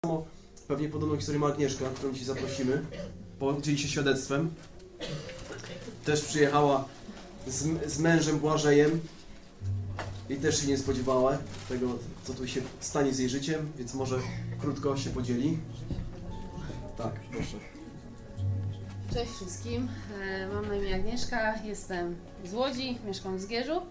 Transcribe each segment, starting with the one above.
Pewnie podobną historię ma Agnieszka, którą Ci zaprosimy. Podzieli się świadectwem. Też przyjechała z mężem Błażejem i też się nie spodziewała tego, co tu się stanie z jej życiem, więc może krótko się podzieli. Tak, proszę. Cześć wszystkim, mam na imię Agnieszka, jestem z Łodzi, mieszkam w Zgierzu.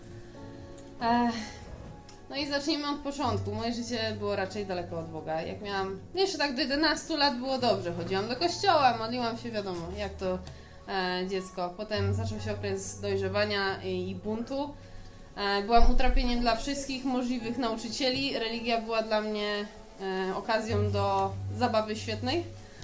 No i zacznijmy od początku. Moje życie było raczej daleko od Boga. Jak miałam, jeszcze tak do 11 lat było dobrze. Chodziłam do kościoła, modliłam się, wiadomo, jak to dziecko. Potem zaczął się okres dojrzewania i buntu. Byłam utrapieniem dla wszystkich możliwych nauczycieli. Religia była dla mnie okazją do zabawy świetnej.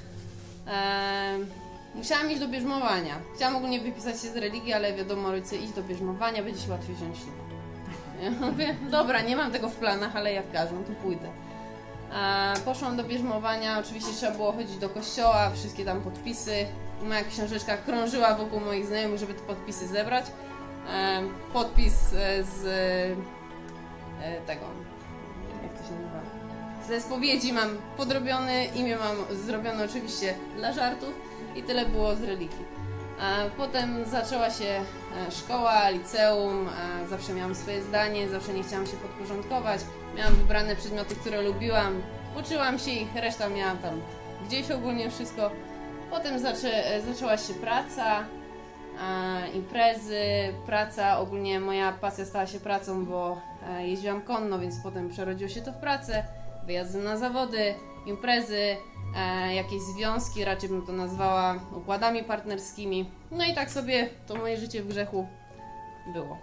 Musiałam iść do bierzmowania. Chciałam ogólnie wypisać się z religii, ale wiadomo, rodzice, idź do bierzmowania, będzie się łatwiej wziąć ślub. Ja mówię, dobra, nie mam tego w planach, ale jak każą, to pójdę. Poszłam do bierzmowania, oczywiście trzeba było chodzić do kościoła, wszystkie tam podpisy. Moja książeczka krążyła wokół moich znajomych, żeby te podpisy zebrać. Podpis z tego, jak to się nazywa? Ze spowiedzi mam podrobiony, imię mam zrobione oczywiście dla żartów i tyle było z religii. Potem zaczęła się szkoła, liceum, zawsze miałam swoje zdanie, zawsze nie chciałam się podporządkować. Miałam wybrane przedmioty, które lubiłam, uczyłam się ich, reszta miałam tam gdzieś ogólnie wszystko. Potem zaczęła się praca, imprezy, praca, ogólnie moja pasja stała się pracą, bo jeździłam konno, więc potem przerodziło się to w pracę, wyjazdy na zawody, imprezy, jakieś związki, raczej bym to nazwała układami partnerskimi. No i tak sobie to moje życie w grzechu było.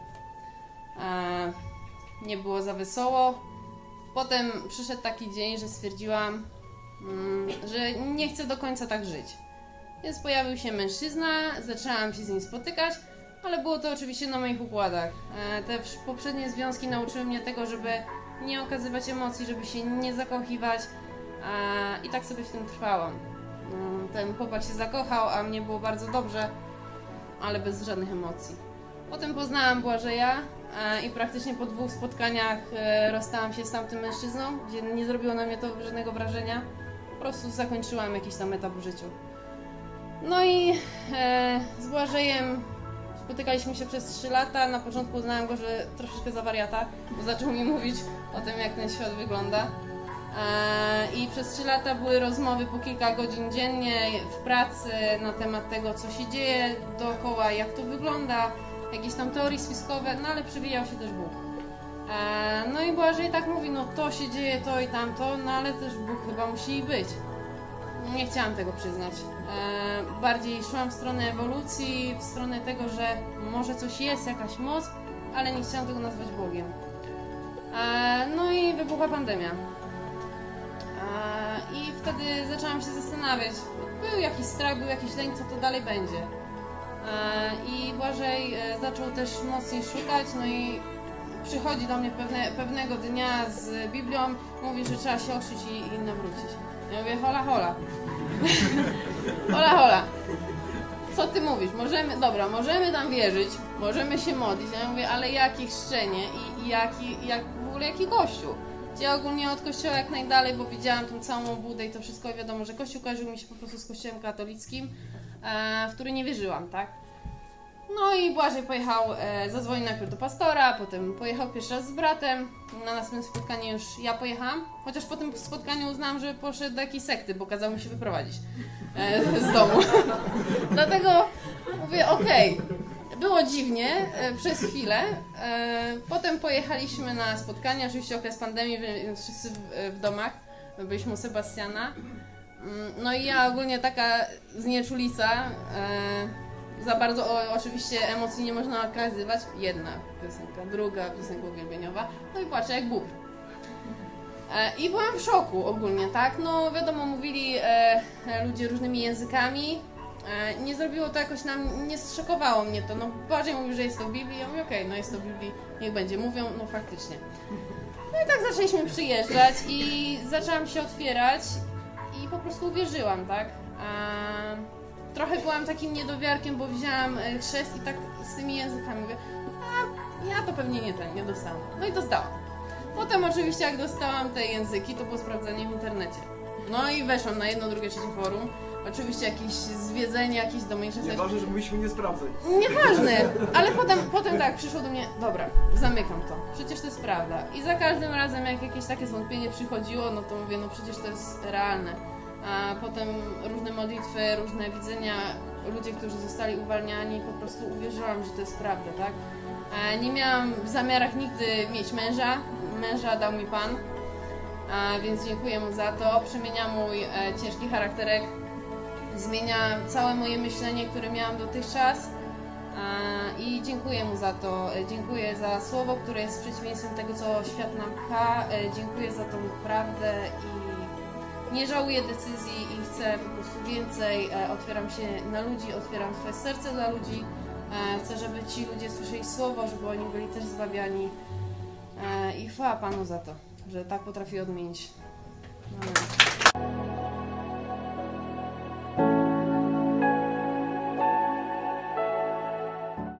Nie było za wesoło. Potem przyszedł taki dzień, że stwierdziłam, że nie chcę do końca tak żyć. Więc pojawił się mężczyzna, zaczęłam się z nim spotykać, ale było to oczywiście na moich układach. Te poprzednie związki nauczyły mnie tego, żeby nie okazywać emocji, żeby się nie zakochiwać. I tak sobie w tym trwałam. Ten chłopak się zakochał, a mnie było bardzo dobrze, ale bez żadnych emocji. Potem poznałam Błażeja i praktycznie po 2 spotkaniach rozstałam się z tamtym mężczyzną, gdzie nie zrobiło na mnie to żadnego wrażenia. Po prostu zakończyłam jakiś tam etap w życiu. No i z Błażejem spotykaliśmy się przez 3 lata. Na początku uznałam go, że troszeczkę za wariata, bo zaczął mi mówić o tym, jak ten świat wygląda. I przez 3 lata były rozmowy po kilka godzin dziennie w pracy na temat tego, co się dzieje dookoła, jak to wygląda, jakieś tam teorie spiskowe, no ale przewijał się też Bóg. No i Błażej tak mówi, no to się dzieje, to i tamto, no ale też Bóg chyba musi być. Nie chciałam tego przyznać. Bardziej szłam w stronę ewolucji, w stronę tego, że może coś jest, jakaś moc, ale nie chciałam tego nazwać Bogiem. No i wybuchła pandemia. I wtedy zaczęłam się zastanawiać, był jakiś strach, był jakiś lęk, co to dalej będzie. I Błażej zaczął też mocniej szukać, no i przychodzi do mnie pewnego dnia z Biblią, mówi, że trzeba się okrzyć i nawrócić. Ja mówię, hola, hola. Hola, hola. Co ty mówisz? Możemy tam wierzyć, możemy się modlić. Ja mówię, ale jakie chrzczenie i w ogóle jaki kościół? Ja ogólnie od kościoła jak najdalej, bo widziałam tą całą budę i to wszystko i wiadomo, że kościół kojarzył mi się po prostu z kościołem katolickim, w który nie wierzyłam, tak? No i Błażej pojechał, zadzwonił najpierw do pastora, potem pojechał pierwszy raz z bratem, na następne spotkanie już ja pojechałam, chociaż po tym spotkaniu uznałam, że poszedł do jakiejś sekty, bo kazał mi się wyprowadzić z domu. Dlatego mówię, okej. Było dziwnie przez chwilę, potem pojechaliśmy na spotkanie, oczywiście okres pandemii, więc wszyscy w domach, byliśmy u Sebastiana. No i ja ogólnie taka znieczulica, za bardzo oczywiście emocji nie można okazywać. Jedna piosenka, druga piosenka uwielbieniowa, no i płaczę jak bób. I byłam w szoku ogólnie, tak? No wiadomo, mówili ludzie różnymi językami. Nie zrobiło to jakoś nie zszokowało mnie to, no bardziej mówił, że jest to w Biblii, ja mówię, okej, no jest to w Biblii, niech będzie, mówią, no faktycznie. No i tak zaczęliśmy przyjeżdżać i zaczęłam się otwierać i po prostu uwierzyłam, tak? Trochę byłam takim niedowiarkiem, bo wzięłam chrzest i tak z tymi językami mówię, ja to pewnie nie dostałam. No i dostałam. Potem oczywiście jak dostałam te języki, to było sprawdzenie w internecie. No i weszłam na jedno, drugie, trzecie forum. Oczywiście jakieś zwiedzenie, jakieś domniejsze Nieważne, że mówiliśmy nie sprawdzaj. Nieważne, ale potem tak przyszło do mnie, dobra, zamykam to, przecież to jest prawda. I za każdym razem jak jakieś takie zwątpienie przychodziło, no to mówię, no przecież to jest realne. A potem różne modlitwy, różne widzenia, ludzie, którzy zostali uwalniani, po prostu uwierzyłam, że to jest prawda, tak? Nie miałam w zamiarach nigdy mieć męża dał mi Pan, więc dziękuję Mu za to. Przemienia mój ciężki charakterek, zmienia całe moje myślenie, które miałam dotychczas i dziękuję Mu za to. Dziękuję za słowo, które jest przeciwieństwem tego, co świat nam pcha. Dziękuję za tą prawdę i nie żałuję decyzji i chcę po prostu więcej. Otwieram się na ludzi, otwieram swoje serce dla ludzi. Chcę, żeby ci ludzie słyszeli słowo, żeby oni byli też zbawiani. I chwała Panu za to, że tak potrafi odmienić. Amen.